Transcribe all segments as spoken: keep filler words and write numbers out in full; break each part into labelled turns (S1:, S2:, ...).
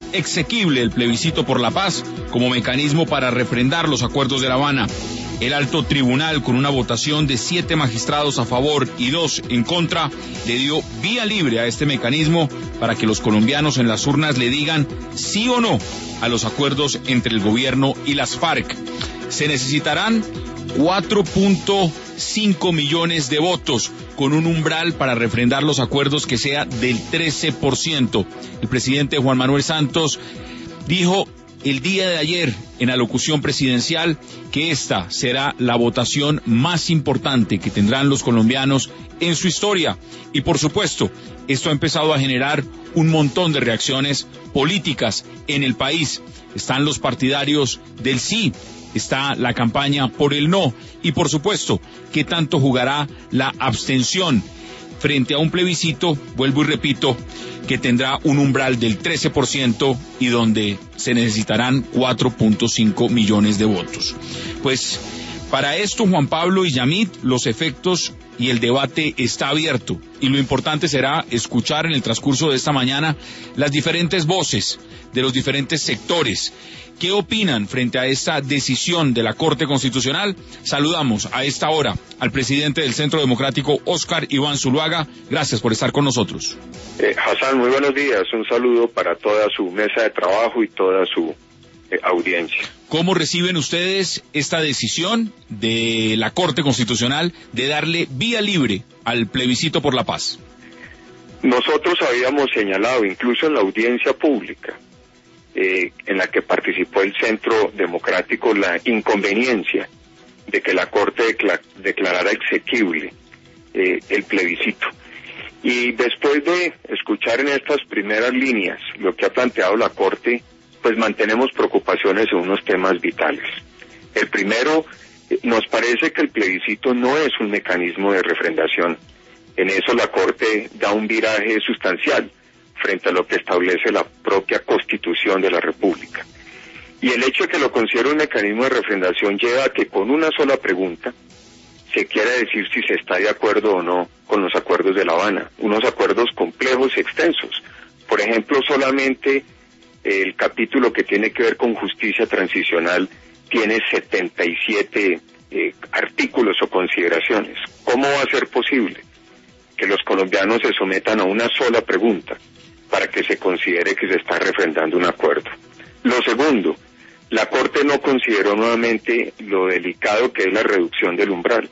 S1: exequible el plebiscito por la paz como mecanismo para refrendar los acuerdos de La Habana. El alto tribunal, con una votación de siete magistrados a favor y dos en contra, le dio vía libre a este mecanismo para que los colombianos en las urnas le digan sí o no a los acuerdos entre el gobierno y las FARC. Se necesitarán cuatro punto cinco millones de votos, con un umbral para refrendar los acuerdos que sea del trece por ciento. El presidente Juan Manuel Santos dijo el día de ayer en la locución presidencial que esta será la votación más importante que tendrán los colombianos en su historia. Y por supuesto, esto ha empezado a generar un montón de reacciones políticas en el país. Están los partidarios del sí, está la campaña por el no, y por supuesto, ¿qué tanto jugará la abstención frente a un plebiscito, vuelvo y repito, que tendrá un umbral del trece por ciento y donde se necesitarán cuatro punto cinco millones de votos? Pues para esto, Juan Pablo y Yamit, los efectos y el debate está abierto, y lo importante será escuchar en el transcurso de esta mañana las diferentes voces de los diferentes sectores. ¿Qué opinan frente a esta decisión de la Corte Constitucional? Saludamos a esta hora al presidente del Centro Democrático, Óscar Iván Zuluaga. Gracias por estar con nosotros.
S2: Eh, Hassan, muy buenos días. Un saludo para toda su mesa de trabajo y toda su eh, audiencia.
S1: ¿Cómo reciben ustedes esta decisión de la Corte Constitucional de darle vía libre al plebiscito por la paz?
S2: Nosotros habíamos señalado, incluso en la audiencia pública, Eh, en la que participó el Centro Democrático, la inconveniencia de que la Corte decla- declarara exequible eh, el plebiscito. Y después de escuchar en estas primeras líneas lo que ha planteado la Corte, pues mantenemos preocupaciones en unos temas vitales. El primero, eh, nos parece que el plebiscito no es un mecanismo de refrendación. En eso la Corte da un viraje sustancial frente a lo que establece la propia Constitución de la República. Y el hecho de que lo considere un mecanismo de refrendación lleva a que con una sola pregunta se quiera decir si se está de acuerdo o no con los acuerdos de La Habana, unos acuerdos complejos y extensos. Por ejemplo, solamente el capítulo que tiene que ver con justicia transicional tiene setenta y siete eh, artículos o consideraciones. ¿Cómo va a ser posible que los colombianos se sometan a una sola pregunta para que se considere que se está refrendando un acuerdo? Lo segundo, la Corte no consideró nuevamente lo delicado que es la reducción del umbral.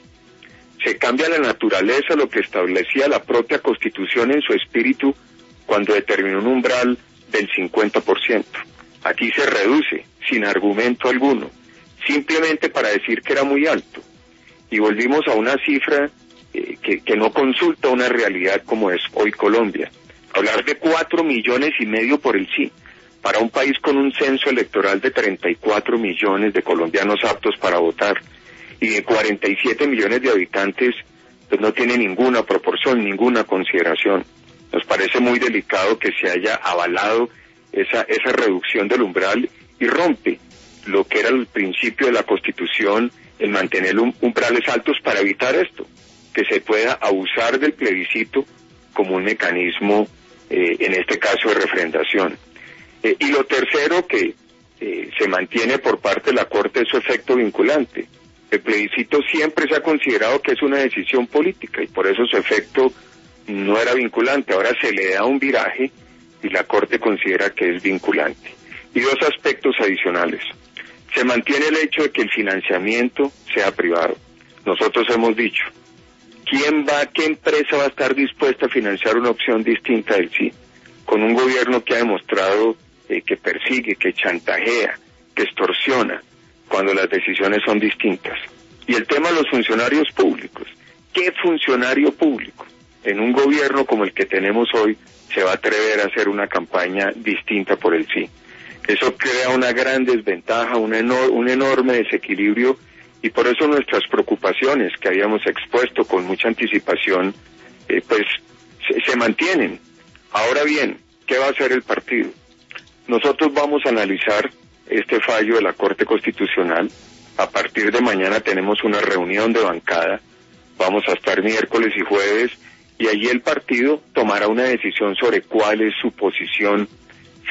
S2: Se cambia la naturaleza, lo que establecía la propia Constitución en su espíritu cuando determinó un umbral del cincuenta por ciento. Aquí se reduce, sin argumento alguno, simplemente para decir que era muy alto. Y volvimos a una cifra eh, que, que no consulta una realidad como es hoy Colombia. Hablar de cuatro millones y medio por el sí, para un país con un censo electoral de treinta y cuatro millones de colombianos aptos para votar y de cuarenta y siete millones de habitantes, pues no tiene ninguna proporción, ninguna consideración. Nos parece muy delicado que se haya avalado esa, esa reducción del umbral y rompe lo que era el principio de la Constitución, el mantener um, umbrales altos para evitar esto, que se pueda abusar del plebiscito como un mecanismo, eh, en este caso, de refrendación. Eh, y lo tercero, que eh, se mantiene por parte de la Corte es su efecto vinculante. El plebiscito siempre se ha considerado que es una decisión política y por eso su efecto no era vinculante. Ahora se le da un viraje y la Corte considera que es vinculante. Y dos aspectos adicionales. Se mantiene el hecho de que el financiamiento sea privado. Nosotros hemos dicho, ¿quién va, qué empresa va a estar dispuesta a financiar una opción distinta del sí? Con un gobierno que ha demostrado eh, que persigue, que chantajea, que extorsiona, cuando las decisiones son distintas. Y el tema de los funcionarios públicos. ¿Qué funcionario público en un gobierno como el que tenemos hoy se va a atrever a hacer una campaña distinta por el sí? Eso crea una gran desventaja, un, enor- un enorme desequilibrio, y por eso nuestras preocupaciones que habíamos expuesto con mucha anticipación, eh, pues se, se mantienen. Ahora bien, ¿qué va a hacer el partido? Nosotros vamos a analizar este fallo de la Corte Constitucional. A partir de mañana tenemos una reunión de bancada, vamos a estar miércoles y jueves, y allí el partido tomará una decisión sobre cuál es su posición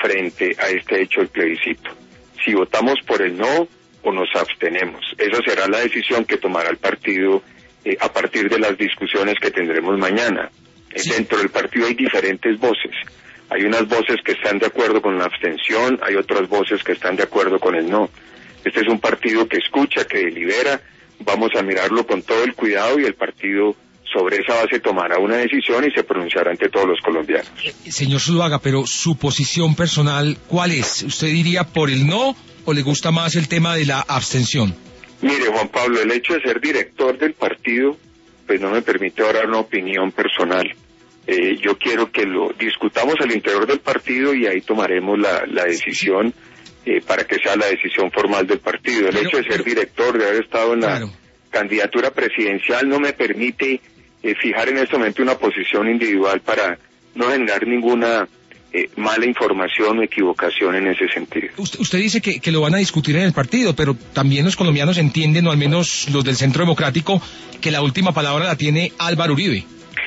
S2: frente a este hecho del plebiscito. Si votamos por el no o nos abstenemos. Esa será la decisión que tomará el partido eh, a partir de las discusiones que tendremos mañana. Sí. Dentro del partido hay diferentes voces. Hay unas voces que están de acuerdo con la abstención, hay otras voces que están de acuerdo con el no. Este es un partido que escucha, que delibera. Vamos a mirarlo con todo el cuidado y el partido sobre esa base tomará una decisión y se pronunciará ante todos los colombianos.
S3: Eh, señor Zuluaga, pero su posición personal, ¿cuál es? ¿Usted diría por el no o le gusta más el tema de la abstención?
S2: Mire, Juan Pablo, el hecho de ser director del partido, pues no me permite ahora dar una opinión personal. Eh, yo quiero que lo discutamos al interior del partido y ahí tomaremos la, la decisión eh, para que sea la decisión formal del partido. El
S3: pero,
S2: hecho de ser
S3: pero,
S2: director, de haber estado en
S3: claro.
S2: la candidatura presidencial, no me permite eh, fijar en este momento una posición individual para no generar ninguna eh, mala información o equivocación en ese sentido.
S3: Usted, usted dice que, que lo van a discutir en el partido, pero también los colombianos entienden, o al menos los del Centro Democrático, que la última palabra la tiene Álvaro Uribe.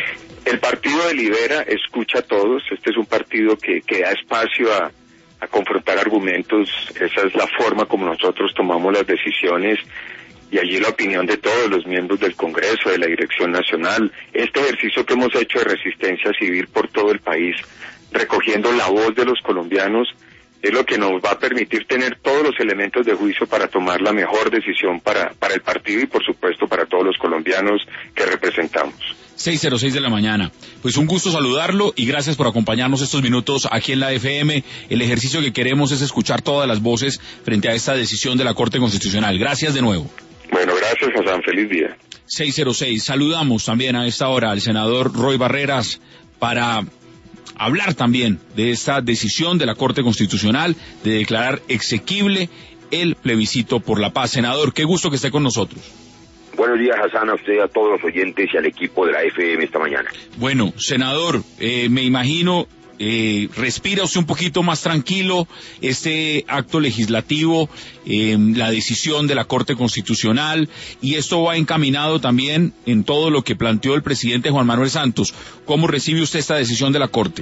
S2: El partido delibera, escucha a todos. Este es un partido que, que da espacio a, a confrontar argumentos. Esa es la forma como nosotros tomamos las decisiones y allí la opinión de todos los miembros del Congreso, de la Dirección Nacional. Este ejercicio que hemos hecho de resistencia civil por todo el país, recogiendo la voz de los colombianos, es lo que nos va a permitir tener todos los elementos de juicio para tomar la mejor decisión para, para el partido y por supuesto para todos los colombianos que representamos.
S1: seis cero seis de la mañana. Pues un gusto saludarlo y gracias por acompañarnos estos minutos aquí en la F M. El ejercicio que queremos es escuchar todas las voces frente a esta decisión de la Corte Constitucional. Gracias de nuevo.
S2: Bueno, gracias, Hassan. Feliz día.
S1: seis cero seis. Saludamos también a esta hora al senador Roy Barreras para hablar también de esta decisión de la Corte Constitucional de declarar exequible el plebiscito por la paz. Senador, qué gusto que esté con nosotros.
S4: Buenos días, Hassan, a usted, a todos los oyentes y al equipo de la F M esta mañana.
S1: Bueno, senador, eh, me imagino, eh, respira usted un poquito más tranquilo este acto legislativo, eh, la decisión de la Corte Constitucional, y esto va encaminado también en todo lo que planteó el presidente Juan Manuel Santos. ¿Cómo recibe usted esta decisión de la Corte?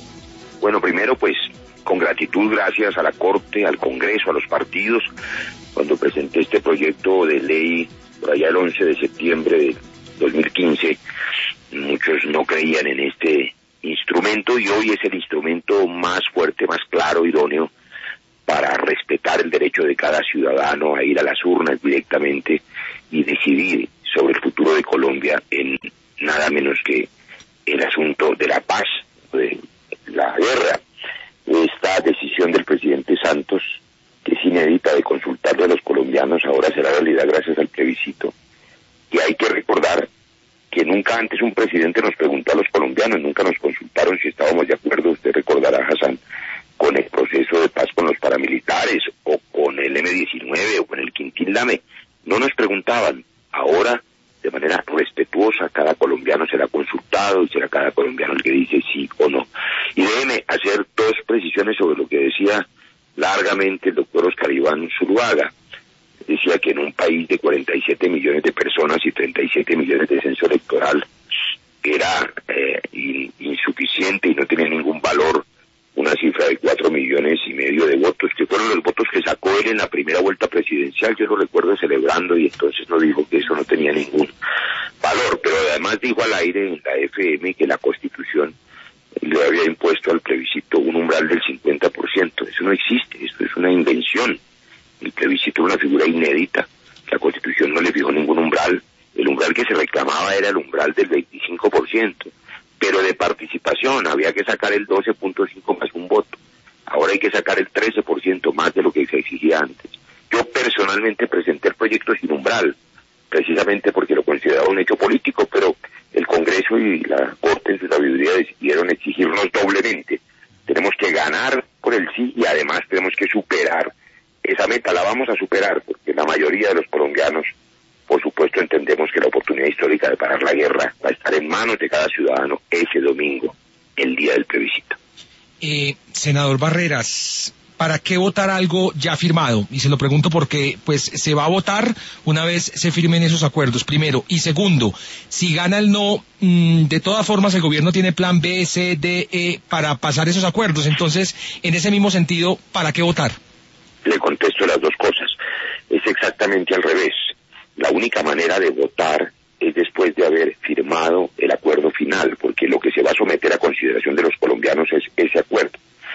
S4: Bueno, primero, pues, con gratitud, gracias a la Corte, al Congreso, a los partidos. Cuando presenté este proyecto de ley por allá el once de septiembre de dos mil quince, muchos no creían en este instrumento y hoy es el instrumento más fuerte, más claro, idóneo para respetar el derecho de cada ciudadano a ir a las urnas directamente y decidir sobre el futuro de Colombia en nada menos que el asunto de la paz, de la guerra. Esta decisión del presidente Santos, que es inédita, de consultarle a los colombianos, ahora será realidad gracias al plebiscito. Y hay que recordar que nunca antes un presidente nos preguntó a los colombianos, nunca nos consultaron si estábamos de acuerdo, usted recordará, Hassan, con el proceso de paz con los paramilitares, o con el eme diecinueve, o con el Quintín Lame. No nos preguntaban. Ahora, de manera respetuosa, cada colombiano será consultado y será cada colombiano el que dice sí o no. Y déjeme hacer dos precisiones sobre lo que decía largamente el doctor Oscar Iván Zuluaga. Decía que en un país de cuarenta y siete millones de personas y treinta y siete millones de censo electoral era eh, in, insuficiente y no tenía ningún valor una cifra de cuatro millones y medio de votos, que fueron los votos que sacó él en la primera vuelta presidencial. Yo lo recuerdo celebrando y entonces no dijo que eso no tenía ningún valor, pero además dijo al aire en la F M que la Constitución le había impuesto al plebiscito un umbral del cincuenta por ciento. Eso no existe, esto es una invención. El plebiscito es una figura inédita. La Constitución no le fijó ningún umbral. El umbral que se reclamaba era el umbral del veinticinco por ciento. Pero de participación había que sacar el doce punto cinco más un voto. Ahora hay que sacar el trece por ciento más de lo que se exigía antes. Yo personalmente presenté el proyecto sin umbral, precisamente porque lo consideraba un hecho político, pero el Congreso y la Corte en su sabiduría decidieron exigirnos doblemente. Tenemos que ganar por el sí y además tenemos que superar esa meta. La vamos a superar porque la mayoría de los colombianos, por supuesto, entendemos que la oportunidad histórica de parar la guerra va a estar en manos de cada ciudadano ese domingo, el día del plebiscito.
S3: Eh, senador Barreras, ¿para qué votar algo ya firmado? Y se lo pregunto porque pues se va a votar una vez se firmen esos acuerdos, primero. Y segundo, si gana el no, mmm, de todas formas el gobierno tiene plan B, C, D, E para pasar esos acuerdos. Entonces, en ese mismo sentido, ¿para qué votar?
S4: Le contesto las dos cosas. Es exactamente al revés. La única manera de votar es después de haber firmado el acuerdo final, porque lo que se va a someter a consideración de los colombianos es ese acuerdo.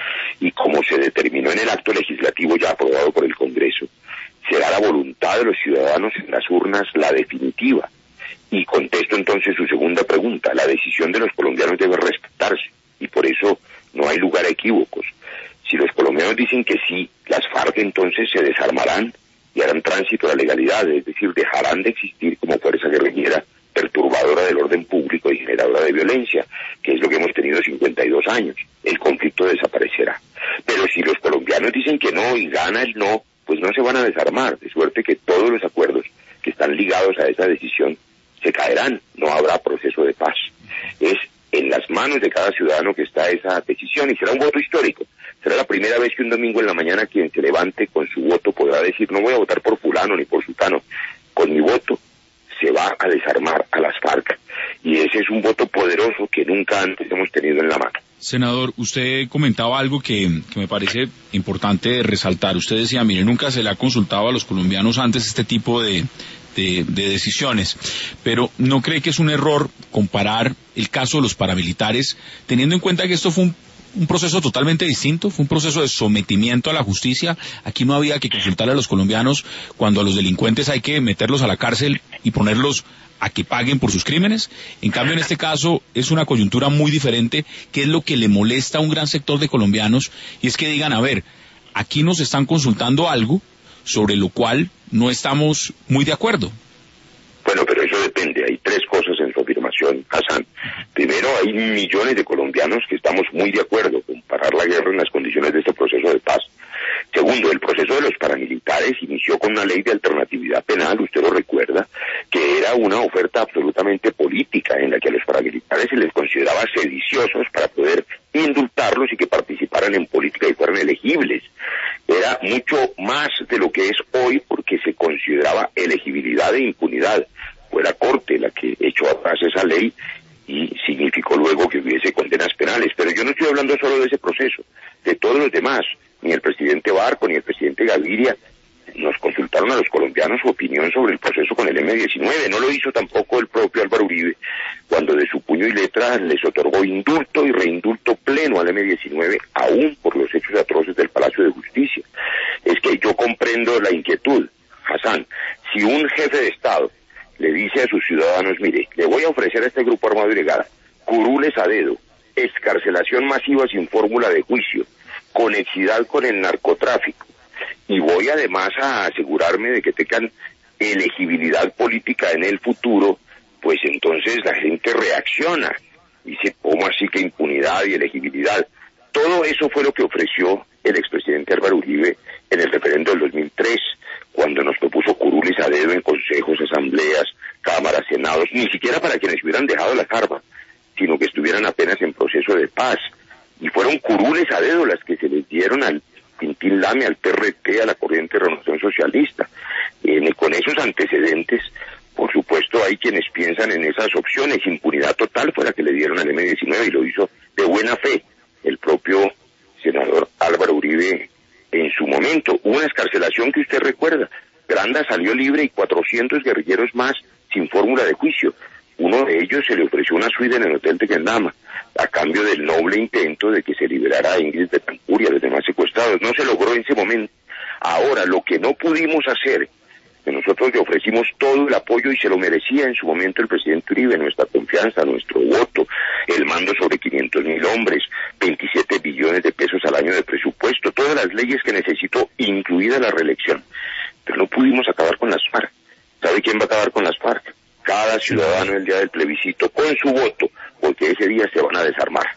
S4: Y como se determinó en el acto legislativo ya aprobado por el Congreso, será la voluntad de los ciudadanos en las urnas la definitiva. Y contesto entonces su segunda pregunta. La decisión de los colombianos debe respetarse, y por eso no hay lugar a equívocos. Si los colombianos dicen que sí, las FARC entonces se desarmarán y harán tránsito a la legalidad, es decir, dejarán de existir como fuerza guerrillera perturbadora del orden público y generadora de violencia, que es lo que hemos tenido cincuenta y dos años. El conflicto desaparecerá. Pero si los colombianos dicen que no y gana el no, pues no se van a desarmar, de suerte que todos los acuerdos que están ligados a esa decisión se caerán, no habrá proceso de paz. Es en las manos de cada ciudadano que está esa decisión y será un voto histórico. Será la primera vez que un domingo en la mañana quien se levante con su voto podrá decir no voy a votar por fulano ni por sutano, con mi voto se va a desarmar a las FARC y ese es un voto poderoso que nunca antes hemos tenido en la mano.
S1: Senador, usted comentaba algo que, que me parece importante resaltar. Usted decía, mire, nunca se le ha consultado a los colombianos antes este tipo de, de, de decisiones, pero ¿no cree que es un error comparar el caso de los paramilitares, teniendo en cuenta que esto fue un un proceso totalmente distinto, fue un proceso de sometimiento a la justicia? Aquí no había que consultar a los colombianos cuando a los delincuentes hay que meterlos a la cárcel y ponerlos a que paguen por sus crímenes. En cambio, en este caso es una coyuntura muy diferente, que es lo que le molesta a un gran sector de colombianos, y es que digan, a ver, aquí nos están consultando algo sobre lo cual no estamos muy de acuerdo.
S4: Bueno, pero eso depende. Hay tres cosas en su afirmación, Hassan. Primero, hay millones de colombianos que estamos muy de acuerdo con parar la guerra en las condiciones de este proceso de paz. Segundo, el proceso de los paramilitares inició con una ley de alternatividad penal, usted lo recuerda, que era una oferta absolutamente política en la que a los paramilitares se les consideraba sediciosos para poder indultarlos y que participaran en política y fueran elegibles. Era mucho más de lo que es hoy porque se consideraba elegibilidad e impunidad. Fue la Corte la que echó atrás esa ley y significó luego que hubiese condenas penales. Pero yo no estoy hablando solo de ese proceso, de todos los demás. Ni el presidente Barco ni el presidente Gaviria nos consultaron a los colombianos su opinión sobre el proceso con el eme diecinueve. No lo hizo tampoco el propio Álvaro Uribe, cuando de su puño y letra les otorgó indulto y reindulto pleno al eme diecinueve, aún por los hechos atroces del Palacio de Justicia. Es que yo comprendo la inquietud, Hassan. Si un jefe de Estado le dice a sus ciudadanos, mire, le voy a ofrecer a este grupo armado ilegal curules a dedo, excarcelación masiva sin fórmula de juicio, conexidad con el narcotráfico, y voy además a asegurarme de que tengan elegibilidad política en el futuro, pues entonces la gente reacciona. Dice, ¿cómo así que impunidad y elegibilidad? Todo eso fue lo que ofreció el expresidente Álvaro Uribe en el referendo del dos mil tres, cuando nos propuso curules a dedo en consejos, asambleas, cámaras, senados, ni siquiera para quienes hubieran dejado las armas, sino que estuvieran apenas en proceso de paz. Y fueron curules a dedo las que se les dieron al Quintín Lame, al P R T, a la Corriente de Renovación Socialista. Eh, con esos antecedentes, por supuesto, hay quienes piensan en esas opciones. Impunidad total fue la que le dieron al eme diecinueve y lo hizo de buena fe el propio senador Álvaro Uribe en su momento. Hubo una excarcelación que usted recuerda. Granda salió libre y cuatrocientos guerrilleros más sin fórmula de juicio. Uno de ellos se le ofreció una suite en el Hotel de Guendama, a cambio del noble intento de que se liberara a Ingrid Betancourt y a los demás secuestrados. No se logró en ese momento. Ahora, lo que no pudimos hacer, que nosotros le ofrecimos todo el apoyo y se lo merecía en su momento el presidente Uribe, nuestra confianza, nuestro voto, el mando sobre quinientos mil hombres, veintisiete billones de pesos al año de presupuesto, todas las leyes que necesitó, incluida la reelección. Pero no pudimos acabar con las FARC. ¿Sabe quién va a acabar con las FARC? Cada ciudadano el día del plebiscito con su voto, porque ese día se van a desarmar.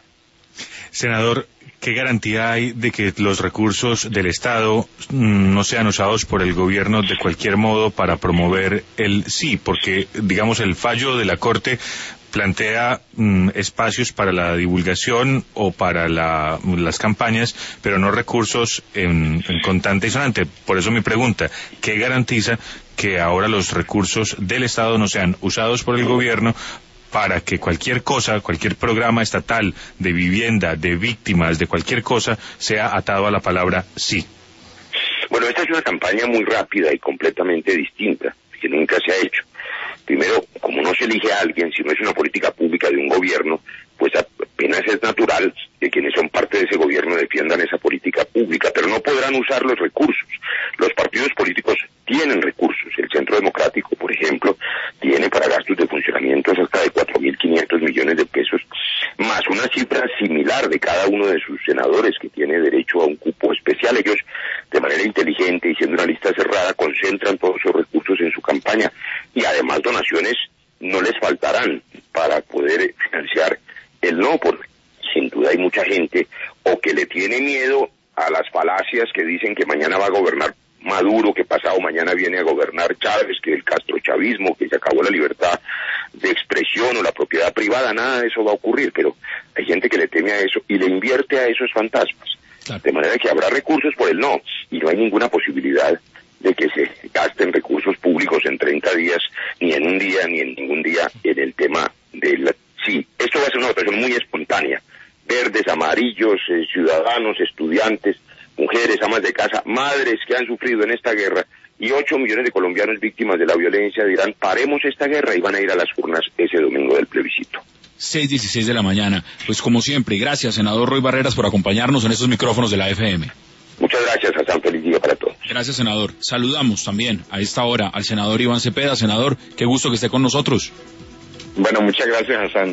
S5: Senador, ¿qué garantía hay de que los recursos del Estado no sean usados por el gobierno de cualquier modo para promover el sí? Porque, digamos, el fallo de la Corte plantea mm, espacios para la divulgación o para la, las campañas, pero no recursos en, en contante y sonante. Por eso mi pregunta, ¿qué garantiza que ahora los recursos del Estado no sean usados por el gobierno para que cualquier cosa, cualquier programa estatal de vivienda, de víctimas, de cualquier cosa, sea atado a la palabra sí?
S4: Bueno, esta es una campaña muy rápida y completamente distinta, que nunca se ha hecho. Primero, como no se elige a alguien, si no es una política pública de un gobierno, pues apenas es natural que quienes son parte de ese gobierno defiendan esa política pública, pero no podrán usar los recursos. Los partidos políticos tienen recursos. El Centro Democrático, por ejemplo, tiene para gastos de funcionamiento hasta de cuatro mil quinientos millones de pesos, más una cifra similar de cada uno de sus senadores que tiene derecho a un cupo especial. Ellos, de manera inteligente y siendo una lista cerrada, concentran todos esos recursos en su campaña y además donaciones no les faltarán para poder financiar el no, porque sin duda hay mucha gente o que le tiene miedo a las falacias que dicen que mañana va a gobernar Maduro, que pasado mañana viene a gobernar Chávez, que el castrochavismo, que se acabó la libertad de expresión o la propiedad privada. Nada de eso va a ocurrir, pero hay gente que le teme a eso y le invierte a esos fantasmas. Claro. De manera que habrá recursos por el no, y no hay ninguna posibilidad de que se gasten recursos públicos en treinta días, ni en un día, ni en ningún día, en el tema del sí. Esto va a ser una votación muy espontánea. Verdes, amarillos, eh, ciudadanos, estudiantes, mujeres, amas de casa, madres que han sufrido en esta guerra, y ocho millones de colombianos víctimas de la violencia dirán, paremos esta guerra, y van a ir a las urnas ese domingo del plebiscito.
S1: seis dieciséis de la mañana. Pues como siempre, gracias, senador Roy Barreras, por acompañarnos en estos micrófonos de la F M.
S4: Muchas gracias, Hassan. Feliz día para todos.
S1: Gracias, senador. Saludamos también a esta hora al senador Iván Cepeda. Senador, qué gusto que esté con nosotros.
S2: Bueno, muchas gracias, Hassan.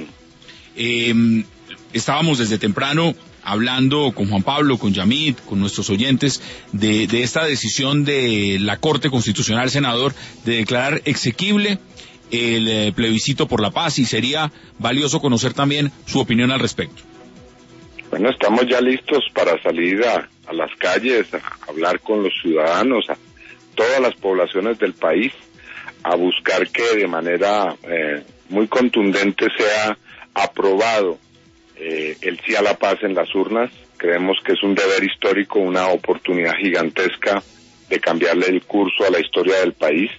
S1: Eh, estábamos desde temprano hablando con Juan Pablo, con Yamit, con nuestros oyentes, de, de esta decisión de la Corte Constitucional, senador, de declarar exequible el eh, plebiscito por la paz, y sería valioso conocer también su opinión al respecto.
S2: Bueno, estamos ya listos para salir a, a las calles, a hablar con los ciudadanos, a todas las poblaciones del país, a buscar que de manera eh, muy contundente sea aprobado eh, el sí a la paz en las urnas. Creemos que es un deber histórico, una oportunidad gigantesca de cambiarle el curso a la historia del país,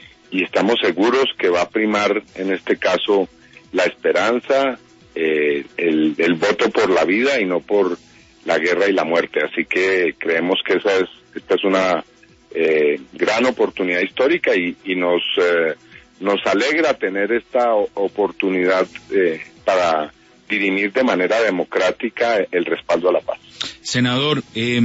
S2: y estamos seguros que va a primar en este caso la esperanza, eh, el, el voto por la vida y no por la guerra y la muerte. Así que creemos que esa es, esta es una eh, gran oportunidad histórica, y, y nos eh, nos alegra tener esta oportunidad eh, para dirimir de manera democrática el respaldo a la paz.
S1: Senador, eh,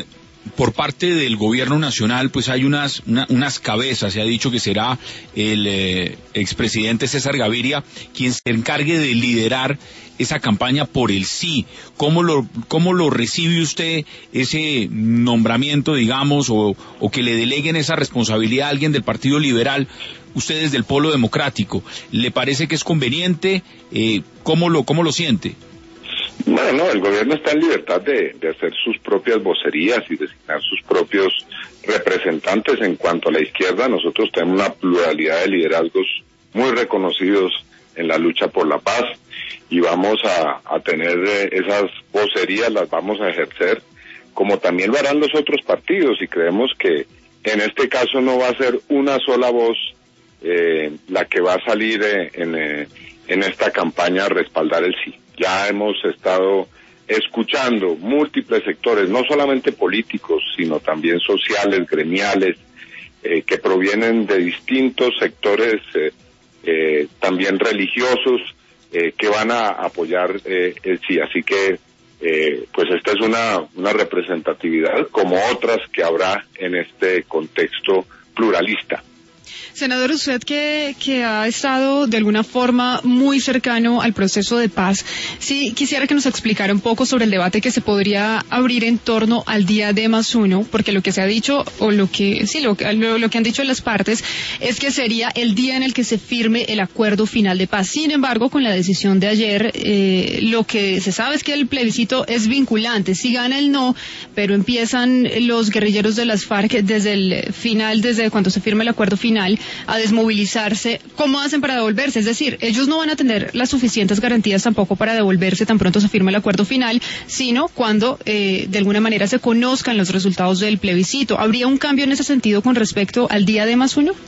S1: por parte del gobierno nacional, pues hay unas una, unas cabezas. Se ha dicho que será el eh, expresidente César Gaviria quien se encargue de liderar esa campaña por el sí. ¿Cómo lo, cómo lo recibe usted ese nombramiento, digamos, o, o que le deleguen esa responsabilidad a alguien del Partido Liberal, ustedes del Polo Democrático? ¿Le parece que es conveniente? Eh, ¿cómo lo, cómo lo siente?
S2: Bueno, no, el gobierno está en libertad de, de hacer sus propias vocerías y designar sus propios representantes. En cuanto a la izquierda, nosotros tenemos una pluralidad de liderazgos muy reconocidos en la lucha por la paz, y vamos a, a tener eh, esas vocerías, las vamos a ejercer, como también lo harán los otros partidos, y creemos que en este caso no va a ser una sola voz eh, la que va a salir eh, en, eh, en esta campaña a respaldar el sí. Ya hemos estado escuchando múltiples sectores, no solamente políticos, sino también sociales, gremiales, eh, que provienen de distintos sectores, eh, eh, también religiosos, eh, que van a apoyar eh, el sí. Así que, eh, pues esta es una, una representatividad como otras que habrá en este contexto pluralista.
S6: Senador, usted que, que ha estado de alguna forma muy cercano al proceso de paz, sí quisiera que nos explicara un poco sobre el debate que se podría abrir en torno al día D más uno, porque lo que se ha dicho, o lo que sí lo, lo, lo que han dicho las partes, es que sería el día en el que se firme el acuerdo final de paz. Sin embargo, con la decisión de ayer, eh, lo que se sabe es que el plebiscito es vinculante. Si gana el no, pero empiezan los guerrilleros de las FARC desde el final, desde cuando se firma el acuerdo final, a desmovilizarse, ¿cómo hacen para devolverse? Es decir, ellos no van a tener las suficientes garantías tampoco para devolverse tan pronto se firme el acuerdo final, sino cuando eh, de alguna manera se conozcan los resultados del plebiscito. ¿Habría un cambio en ese sentido con respecto al día de más uno?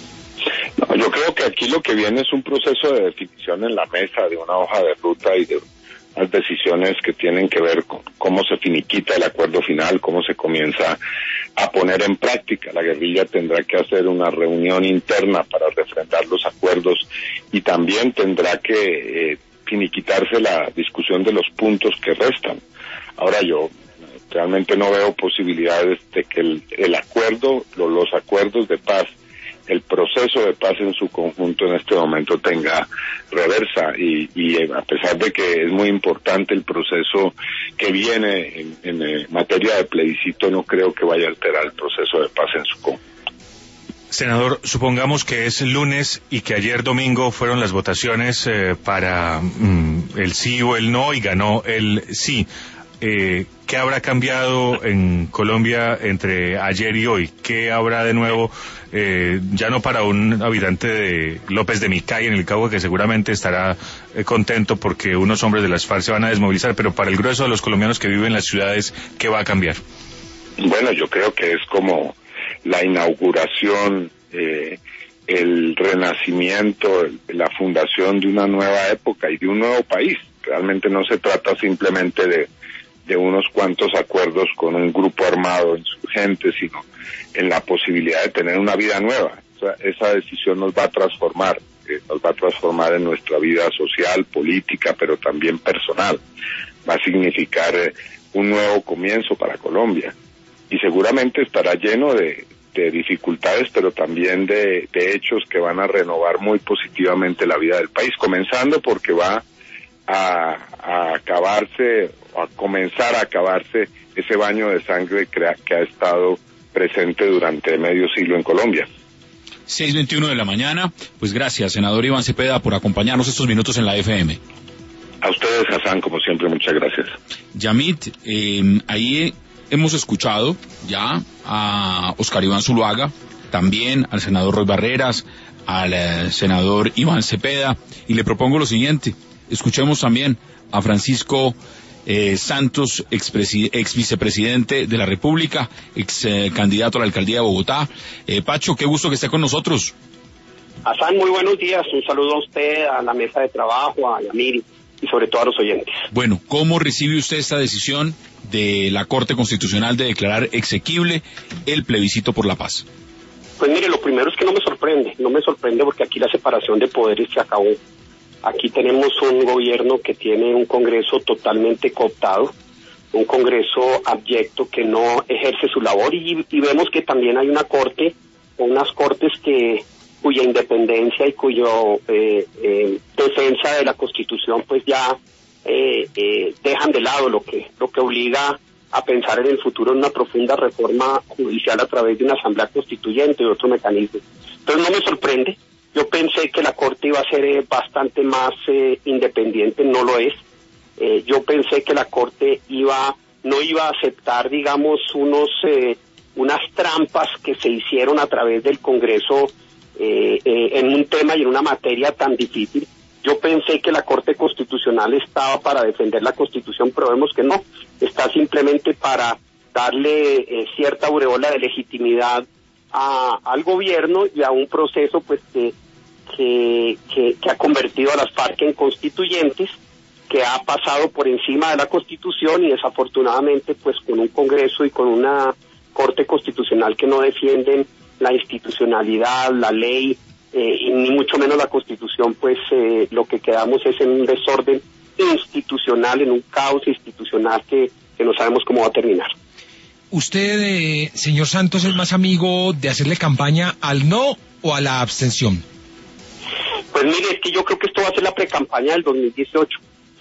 S2: No, yo creo que aquí lo que viene es un proceso de definición en la mesa de una hoja de ruta y de unas decisiones que tienen que ver con cómo se finiquita el acuerdo final, cómo se comienza a poner en práctica. La guerrilla tendrá que hacer una reunión interna para refrendar los acuerdos y también tendrá que eh, finiquitarse la discusión de los puntos que restan. Ahora yo realmente no veo posibilidades de que el, el acuerdo, lo, los acuerdos de paz, el proceso de paz en su conjunto en este momento tenga reversa y, y a pesar de que es muy importante el proceso que viene en, en eh, materia de plebiscito, no creo que vaya a alterar el proceso de paz en su conjunto.
S5: Senador, supongamos que es lunes y que ayer domingo fueron las votaciones eh, para mm, el sí o el no y ganó el sí. Eh, ¿Qué habrá cambiado en Colombia entre ayer y hoy? ¿Qué habrá de nuevo, eh, ya no para un habitante de López de Micay en el Cauca, que seguramente estará eh, contento porque unos hombres de las FARC se van a desmovilizar, pero para el grueso de los colombianos que viven en las ciudades, ¿qué va a cambiar?
S2: Bueno, yo creo que es como la inauguración, eh, el renacimiento, la fundación de una nueva época y de un nuevo país. Realmente no se trata simplemente de de unos cuantos acuerdos con un grupo armado insurgente, sino en la posibilidad de tener una vida nueva. O sea, esa decisión nos va a transformar, eh, nos va a transformar en nuestra vida social, política, pero también personal. Va a significar eh, un nuevo comienzo para Colombia. Y seguramente estará lleno de, de dificultades, pero también de, de hechos que van a renovar muy positivamente la vida del país, comenzando porque va a, a acabarse, a comenzar a acabarse ese baño de sangre que ha, que ha estado presente durante medio siglo en Colombia.
S1: seis veintiuno de la mañana, pues gracias, senador Iván Cepeda, por acompañarnos estos minutos en la F M.
S2: A ustedes, Hassan, como siempre, muchas gracias.
S1: Yamit, eh, ahí hemos escuchado ya a Oscar Iván Zuluaga, también al senador Roy Barreras, al eh, senador Iván Cepeda, y le propongo lo siguiente. Escuchemos también a Francisco eh, Santos, ex, ex vicepresidente de la República, ex eh, candidato a la alcaldía de Bogotá. Eh, Pacho, qué gusto que esté con nosotros.
S7: Hassan, muy buenos días. Un saludo a usted, a la mesa de trabajo, a Yamir y sobre todo a los oyentes.
S1: Bueno, ¿cómo recibe usted esta decisión de la Corte Constitucional de declarar exequible el plebiscito por la paz?
S7: Pues mire, lo primero es que no me sorprende. No me sorprende porque aquí la separación de poderes se acabó. Aquí tenemos un gobierno que tiene un Congreso totalmente cooptado, un Congreso abyecto que no ejerce su labor y, y vemos que también hay una corte, o unas cortes que cuya independencia y cuya eh, eh, defensa de la Constitución pues ya eh, eh, dejan de lado lo que lo que obliga a pensar en el futuro en una profunda reforma judicial a través de una asamblea constituyente y otro mecanismo. Entonces no me sorprende. Yo pensé que la Corte iba a ser eh, bastante más eh, independiente, no lo es. Eh, yo pensé que la Corte iba, no iba a aceptar, digamos, unos, eh, unas trampas que se hicieron a través del Congreso eh, eh, en un tema y en una materia tan difícil. Yo pensé que la Corte Constitucional estaba para defender la Constitución, pero vemos que no. Está simplemente para darle eh, cierta aureola de legitimidad a, al gobierno y a un proceso, pues, que Que, que, que ha convertido a las FARC en constituyentes, que ha pasado por encima de la Constitución y desafortunadamente pues con un Congreso y con una Corte Constitucional que no defienden la institucionalidad, la ley eh, y ni mucho menos la Constitución, pues eh, lo que quedamos es en un desorden institucional, en un caos institucional que, que no sabemos cómo va a terminar.
S3: ¿Usted, eh, señor Santos, es más amigo de hacerle campaña al no o a la abstención?
S7: Pues mire, es que yo creo que esto va a ser la precampaña del dos mil dieciocho.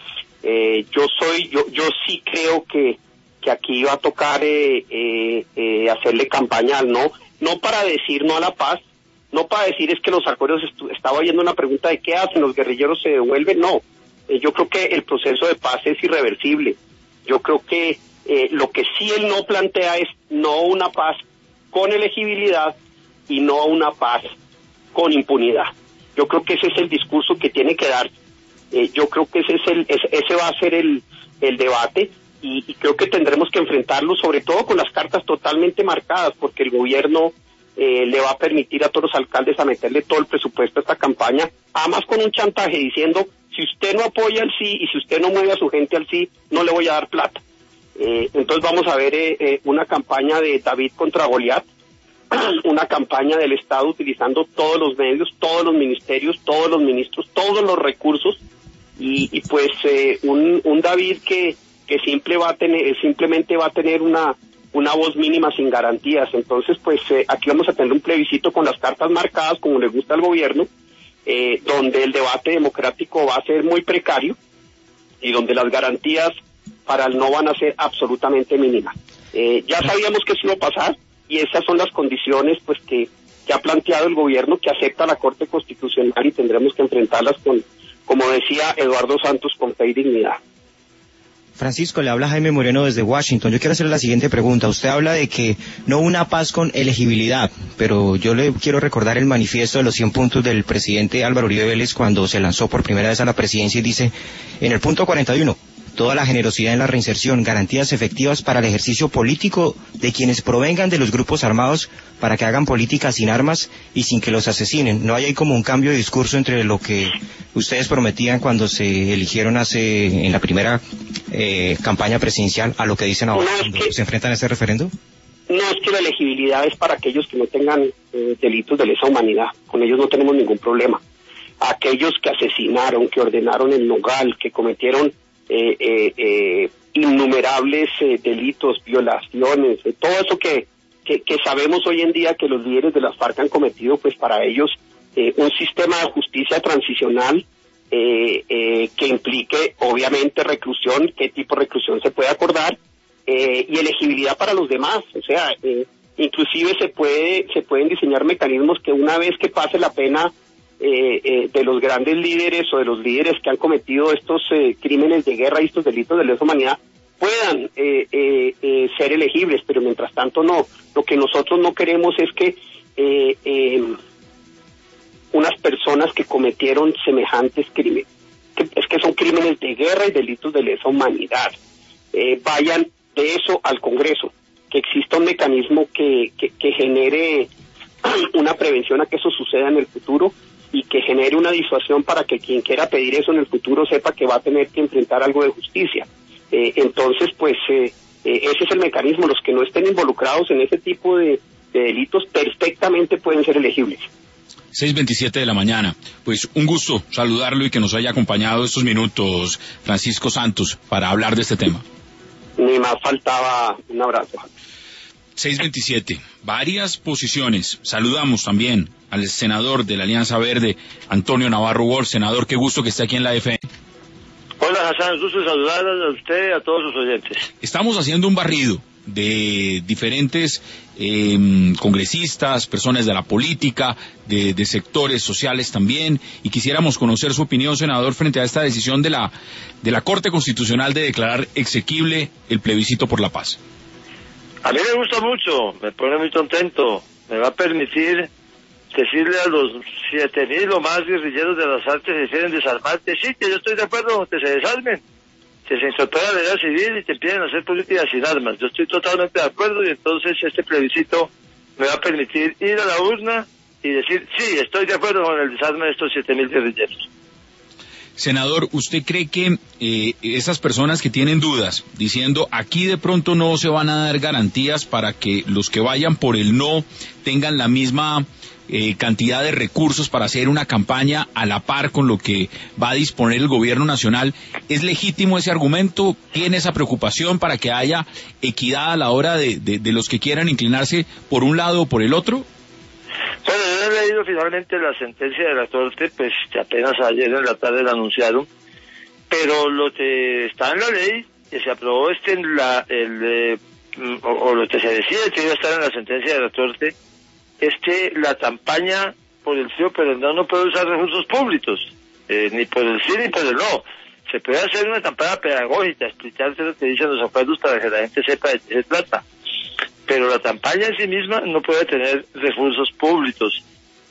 S7: Eh, yo soy, yo, yo sí creo que, que aquí va a tocar eh, eh, eh, hacerle campaña al no, no para decir no a la paz, no para decir es que los acuerdos, estaba oyendo una pregunta de qué hacen, los guerrilleros se devuelven, no. Eh, yo creo que el proceso de paz es irreversible. Yo creo que eh, lo que sí él no plantea es no una paz con elegibilidad y no una paz con impunidad. Yo creo que ese es el discurso que tiene que dar. Eh, yo creo que ese es el, ese, ese va a ser el, el debate y, y creo que tendremos que enfrentarlo, sobre todo con las cartas totalmente marcadas, porque el gobierno eh, le va a permitir a todos los alcaldes a meterle todo el presupuesto a esta campaña, además con un chantaje diciendo, si usted no apoya al sí y si usted no mueve a su gente al sí, no le voy a dar plata. Eh, entonces vamos a ver eh, eh, una campaña de David contra Goliat, una campaña del Estado utilizando todos los medios, todos los ministerios, todos los ministros, todos los recursos y, y pues eh, un, un David que, que simple va a tener, simplemente va a tener una, una voz mínima sin garantías. Entonces pues eh, aquí vamos a tener un plebiscito con las cartas marcadas como le gusta al gobierno, eh, donde el debate democrático va a ser muy precario y donde las garantías para el no van a ser absolutamente mínimas. Eh, ya sabíamos que eso iba a pasar y esas son las condiciones pues que, que ha planteado el gobierno, que acepta la Corte Constitucional y tendremos que enfrentarlas con, como decía Eduardo Santos, con fe y dignidad.
S8: Francisco, le habla Jaime Moreno desde Washington. Yo quiero hacerle la siguiente pregunta. Usted habla de que no una paz con elegibilidad, pero yo le quiero recordar el manifiesto de los cien puntos del presidente Álvaro Uribe Vélez cuando se lanzó por primera vez a la presidencia y dice, en el punto cuarenta y uno, toda la generosidad en la reinserción, garantías efectivas para el ejercicio político de quienes provengan de los grupos armados para que hagan política sin armas y sin que los asesinen. ¿No hay ahí como un cambio de discurso entre lo que ustedes prometían cuando se eligieron hace en la primera eh, campaña presidencial a lo que dicen ahora
S7: no,
S8: cuando
S7: que,
S8: se enfrentan a este referendo?
S7: No, es que la elegibilidad es para aquellos que no tengan eh, delitos de lesa humanidad. Con ellos no tenemos ningún problema. Aquellos que asesinaron, que ordenaron el Nogal, que cometieron Eh, eh, eh, innumerables eh, delitos, violaciones, eh, todo eso que, que, que sabemos hoy en día que los líderes de las FARC han cometido, pues para ellos eh, un sistema de justicia transicional eh, eh, que implique obviamente reclusión, qué tipo de reclusión se puede acordar eh, y elegibilidad para los demás, o sea, eh, inclusive se puede se pueden diseñar mecanismos que una vez que pase la pena Eh, eh, de los grandes líderes o de los líderes que han cometido estos eh, crímenes de guerra y estos delitos de lesa humanidad puedan eh, eh, eh, ser elegibles, pero mientras tanto no. Lo que nosotros no queremos es que eh, eh, unas personas que cometieron semejantes crímenes, que, es que son crímenes de guerra y delitos de lesa humanidad, eh, vayan de eso al Congreso, que exista un mecanismo que, que, que genere una prevención a que eso suceda en el futuro y que genere una disuasión para que quien quiera pedir eso en el futuro sepa que va a tener que enfrentar algo de justicia. Eh, entonces, pues, eh, eh, ese es el mecanismo. Los que no estén involucrados en ese tipo de, de delitos perfectamente pueden ser elegibles.
S1: seis veintisiete de la mañana. Pues un gusto saludarlo y que nos haya acompañado estos minutos, Francisco Santos, para hablar de este tema.
S7: Ni más faltaba. Un abrazo.
S1: seis veintisiete. Varias posiciones. Saludamos también al senador de la Alianza Verde, Antonio Navarro Wolf. Senador, qué gusto que esté aquí en la F M.
S9: Hola, Hassan, gusto saludar a usted y a todos sus oyentes.
S1: Estamos haciendo un barrido de diferentes eh, congresistas, personas de la política, de, de sectores sociales también, y quisiéramos conocer su opinión, senador, frente a esta decisión de la, de la Corte Constitucional de declarar exequible el plebiscito por la paz.
S9: A mí me gusta mucho, me pone muy contento, me va a permitir decirle a los siete mil o más guerrilleros de las FARC que se quieren desarmar, que sí, que yo estoy de acuerdo, que se desarmen, que se incorpore a la ley civil y que empiecen a hacer políticas sin armas. Yo estoy totalmente de acuerdo y entonces este plebiscito me va a permitir ir a la urna y decir, sí, estoy de acuerdo con el desarme de estos siete mil guerrilleros.
S1: Senador, ¿usted cree que eh, esas personas que tienen dudas, diciendo aquí de pronto no se van a dar garantías para que los que vayan por el no tengan la misma eh, cantidad de recursos para hacer una campaña a la par con lo que va a disponer el gobierno nacional, ¿es legítimo ese argumento? ¿Tiene esa preocupación para que haya equidad a la hora de, de, de los que quieran inclinarse por un lado o por el otro?
S9: Bueno, yo he leído finalmente la sentencia de la Corte, pues que apenas ayer en la tarde la anunciaron, pero lo que está en la ley, que se aprobó este en la, el, eh, o, o lo que se decide que iba a estar en la sentencia de la Corte, es que la campaña por el sí o por el no no puede usar recursos públicos, eh, ni por el sí ni por el no. Se puede hacer una campaña pedagógica, explicarse lo que dicen los acuerdos para que la gente sepa de qué se trata. Pero la campaña en sí misma no puede tener recursos públicos.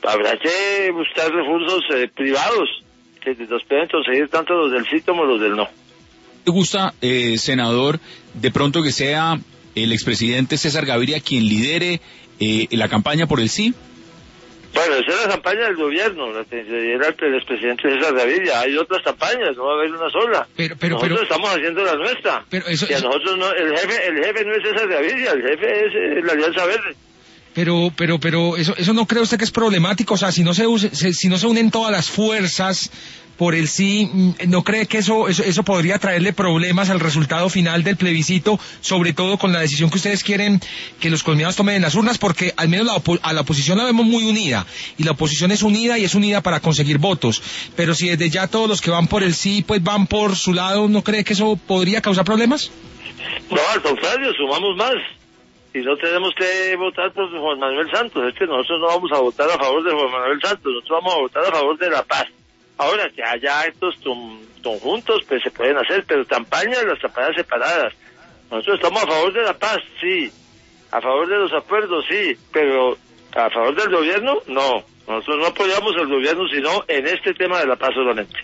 S9: habrá que buscar recursos eh, privados que los pueden conseguir tanto los del sí como los del no.
S1: ¿Te gusta, eh, senador, de pronto que sea el expresidente César Gaviria quien lidere eh, la campaña por el sí?
S9: Bueno, esa es la campaña del gobierno, la que lidera el expresidente César Gaviria. Hay otras campañas, no va a haber una sola.
S3: Pero, pero,
S9: nosotros
S3: pero,
S9: estamos haciendo la nuestra.
S3: Pero eso,
S9: y a
S3: eso...
S9: nosotros no, el jefe, el jefe no es César Gaviria, el jefe es eh, la Alianza Verde.
S3: Pero, pero, pero, eso, eso no cree usted que es problemático, o sea, si no se, use, se si no se unen todas las fuerzas por el sí, ¿no cree que eso, eso, eso podría traerle problemas al resultado final del plebiscito, sobre todo con la decisión que ustedes quieren que los colombianos tomen en las urnas? Porque al menos la opo a la oposición la vemos muy unida, y la oposición es unida y es unida para conseguir votos, pero si desde ya todos los que van por el sí, pues van por su lado, ¿no cree que eso podría causar problemas?
S9: No, al contrario, sumamos más. Y no tenemos que votar por Juan Manuel Santos, es que nosotros no vamos a votar a favor de Juan Manuel Santos, nosotros vamos a votar a favor de la paz. Ahora, que haya actos conjuntos, pues se pueden hacer, pero campañas, las campañas separadas. Nosotros estamos a favor de la paz, sí. A favor de los acuerdos, sí. Pero a favor del gobierno, no. Nosotros no apoyamos al gobierno, sino en este tema de la paz solamente.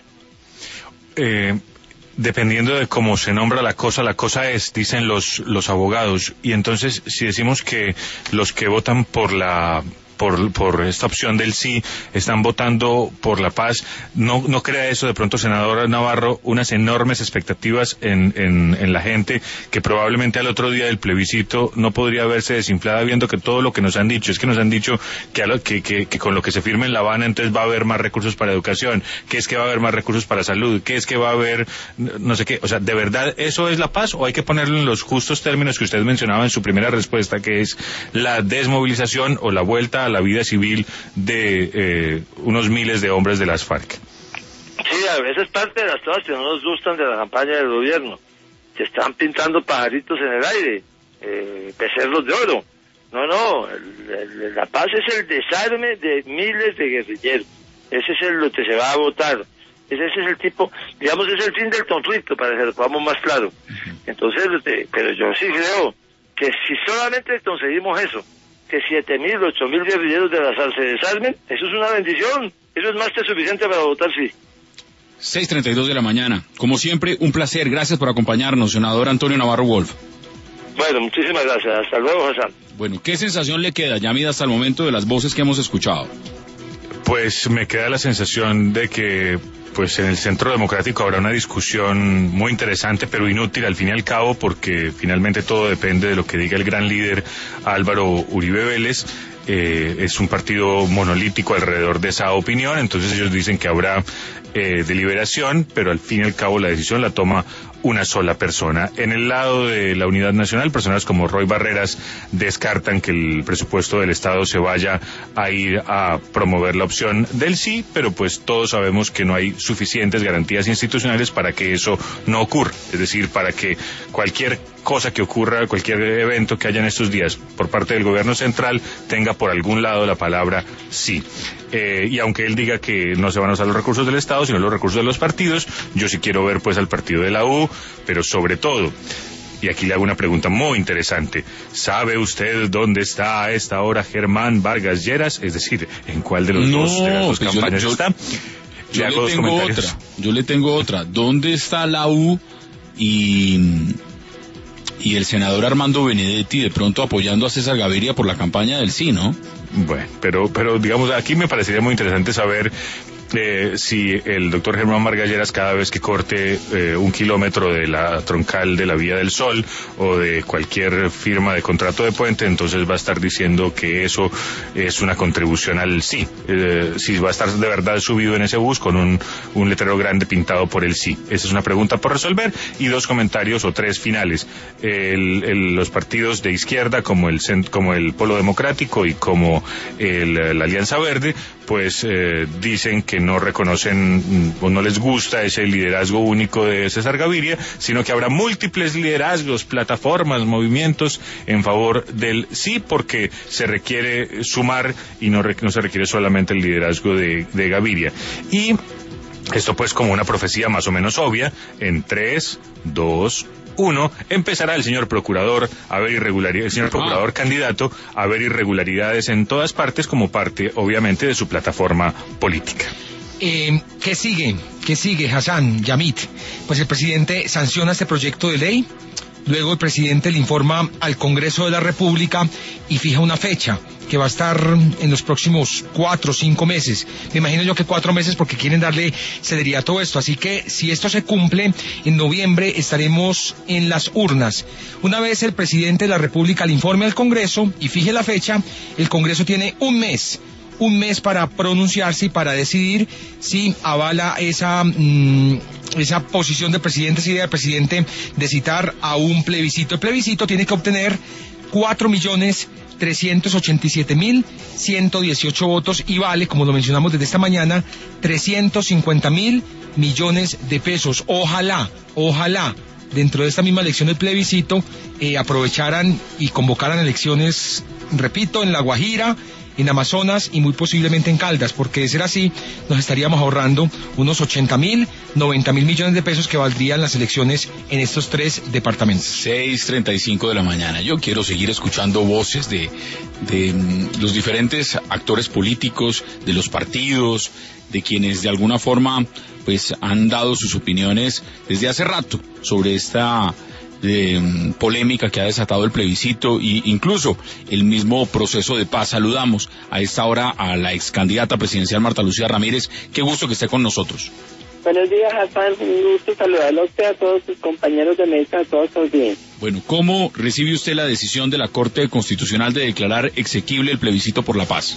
S5: Eh... Dependiendo de cómo se nombra la cosa, la cosa es, dicen los los abogados. Y entonces, si decimos que los que votan por la por por esta opción del sí están votando por la paz, ¿no no crea eso de pronto, senador Navarro, unas enormes expectativas en en, en la gente que probablemente al otro día del plebiscito no podría verse desinflada, viendo que todo lo que nos han dicho es que nos han dicho que, a lo, que, que, que con lo que se firme en La Habana entonces va a haber más recursos para educación, que es que va a haber más recursos para salud, que es que va a haber no sé qué? O sea, ¿de verdad eso es la paz o hay que ponerlo en los justos términos que usted mencionaba en su primera respuesta, que es la desmovilización o la vuelta a la vida civil de eh, unos miles de hombres de las FARC?
S9: Sí, a veces parte de las cosas que no nos gustan de la campaña del gobierno, que están pintando pajaritos en el aire, eh, becerros de oro. No, no, el, el, la paz es el desarme de miles de guerrilleros. Ese es el, lo que se va a votar. Ese, ese es el tipo, digamos, es el fin del conflicto, para que lo pongamos más claro. Entonces, eh, pero yo sí creo que si solamente conseguimos eso, que siete mil, ocho mil guerrilleros de la S A R se desarmen, eso es una bendición, eso es más que suficiente para votar sí.
S1: seis treinta y dos de la mañana. Como siempre, un placer, gracias por acompañarnos, senador Antonio Navarro Wolf.
S9: Bueno, muchísimas gracias, hasta luego, Hassan.
S1: Bueno, ¿qué sensación le queda, Yamid, hasta el momento de las voces que hemos escuchado?
S5: Pues me queda la sensación de que pues en el Centro Democrático habrá una discusión muy interesante, pero inútil al fin y al cabo, porque finalmente todo depende de lo que diga el gran líder Álvaro Uribe Vélez. Eh, es un partido monolítico alrededor de esa opinión, entonces ellos dicen que habrá eh, deliberación, pero al fin y al cabo la decisión la toma una sola persona. En el lado de la Unidad Nacional, personas como Roy Barreras descartan que el presupuesto del Estado se vaya a ir a promover la opción del sí, pero pues todos sabemos que no hay suficientes garantías institucionales para que eso no ocurra, es decir, para que cualquier cosa que ocurra, cualquier evento que haya en estos días por parte del gobierno central tenga por algún lado la palabra sí. Eh, y aunque él diga que no se van a usar los recursos del Estado, sino los recursos de los partidos, yo sí quiero ver pues al partido de la U, pero sobre todo, y aquí le hago una pregunta muy interesante, ¿sabe usted dónde está a esta hora Germán Vargas Lleras? Es decir, ¿en cuál de los
S1: no,
S5: dos de las dos
S1: pues
S5: campañas
S1: yo, yo,
S5: está?
S1: Yo le, le tengo otra, yo le tengo otra. ¿Dónde está la U y, y el senador Armando Benedetti de pronto apoyando a César Gaviria por la campaña del sí, ¿no?
S5: Bueno, pero, pero digamos, aquí me parecería muy interesante saber Eh, si el doctor Germán Vargas Lleras cada vez que corte eh, un kilómetro de la troncal de la Vía del Sol o de cualquier firma de contrato de puente, entonces va a estar diciendo que eso es una contribución al sí, eh, si va a estar de verdad subido en ese bus con un, un letrero grande pintado por el sí. Esa es una pregunta por resolver y dos comentarios o tres finales. El, el, los partidos de izquierda como el, como el Polo Democrático y como el, la Alianza Verde pues eh, dicen que no reconocen o no les gusta ese liderazgo único de César Gaviria, sino que habrá múltiples liderazgos, plataformas, movimientos en favor del sí, porque se requiere sumar y no, no se requiere solamente el liderazgo de, de Gaviria. Y esto pues como una profecía más o menos obvia, en tres, dos, uno, empezará el señor procurador a ver irregularidades, el señor procurador ah. candidato a ver irregularidades en todas partes como parte, obviamente, de su plataforma política.
S3: Eh, ¿Qué sigue? ¿Qué sigue, Hassan, Yamit? Pues el presidente sanciona este proyecto de ley, luego el presidente le informa al Congreso de la República y fija una fecha que va a estar en los próximos cuatro o cinco meses. Me imagino yo que cuatro meses porque quieren darle celeridad a todo esto. Así que si esto se cumple, en noviembre estaremos en las urnas. Una vez el presidente de la República le informe al Congreso y fije la fecha, el Congreso tiene un mes. un mes para pronunciarse y para decidir si avala esa mmm, esa posición del presidente, esa idea del presidente de citar a un plebiscito. El plebiscito tiene que obtener cuatro millones trescientos ochenta y siete mil ciento dieciocho votos y vale, como lo mencionamos desde esta mañana, trescientos cincuenta mil millones de pesos. Ojalá, ojalá, dentro de esta misma elección del plebiscito, eh, aprovecharan y convocaran elecciones, repito, en La Guajira, en Amazonas y muy posiblemente en Caldas, porque de ser así nos estaríamos ahorrando unos ochenta mil, noventa mil millones de pesos que valdrían las elecciones en estos tres departamentos.
S1: seis treinta y cinco de la mañana. Yo quiero seguir escuchando voces de, de mm, los diferentes actores políticos, de los partidos, de quienes de alguna forma pues han dado sus opiniones desde hace rato sobre esta de polémica que ha desatado el plebiscito e incluso el mismo proceso de paz. Saludamos a esta hora a la ex candidata presidencial Marta Lucía Ramírez. Qué gusto que esté con nosotros.
S10: Buenos días, Hassan. Un gusto saludarlo a usted, a todos sus compañeros de mesa, a todos los días.
S1: Bueno, ¿cómo recibe usted la decisión de la Corte Constitucional de declarar exequible el plebiscito por la paz?